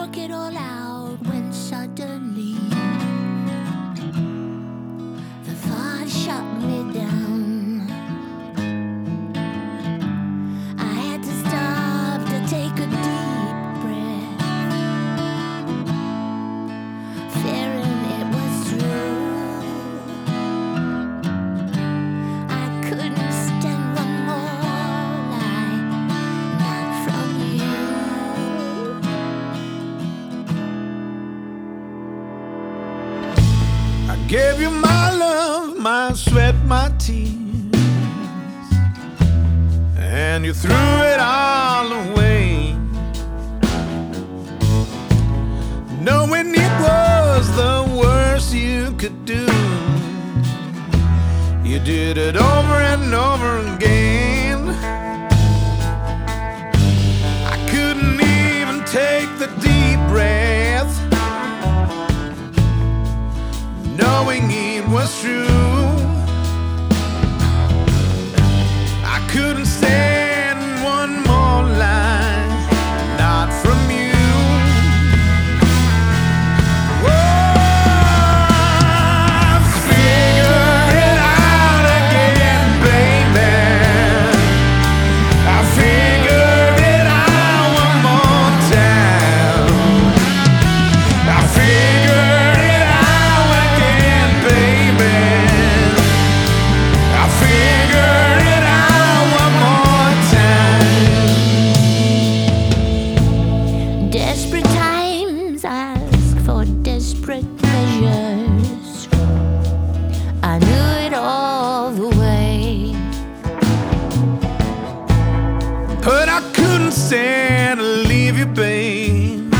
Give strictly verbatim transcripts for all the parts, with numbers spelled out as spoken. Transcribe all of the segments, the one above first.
talk it all out when suddenly the thought shut me down. I had to stop to take a deep breath, fearing it was true. I couldn't stand one more lie, not from you. I gave you my love, my sweat, my tears, and you threw it all away, knowing it was the worst you could do. You did it over and over again. I couldn't even take the deep breath, knowing it was true. I couldn't stand one more line, not from you. Oh, figure it out again, baby. I figured it out one more time. I figured it out again, baby. I figured it out one more time. Desperate times ask for desperate measures. I knew it all the way, But I couldn't stand to leave you, babe,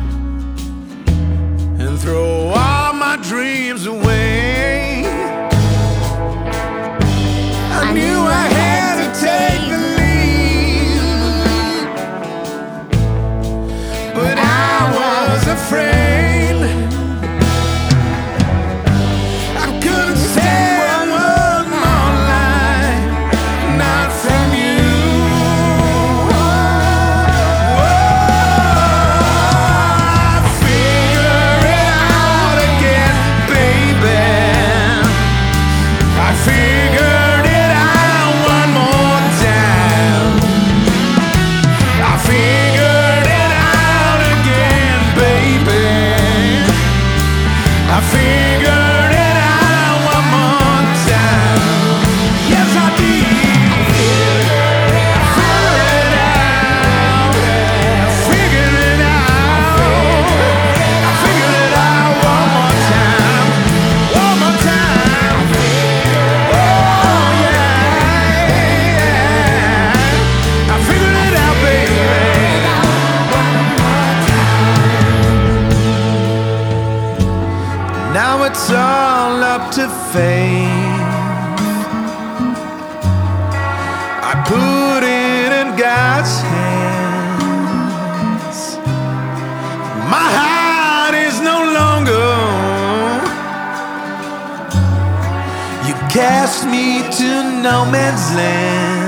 and throw all my dreams away. I knew I had to take the lead, but I was afraid. I couldn't stand one more line, not from you. I figure it out again, baby. I figured it out one more time. I figured it out again, baby. I figured it out one more time. Yes, I did. I figured it out. I figured it out. I figured it out one more time. One more time. Oh, yeah. I figured it out, baby. Now it's all up to fate. I put it in God's hands. My heart is no longer. You cast me to no man's land.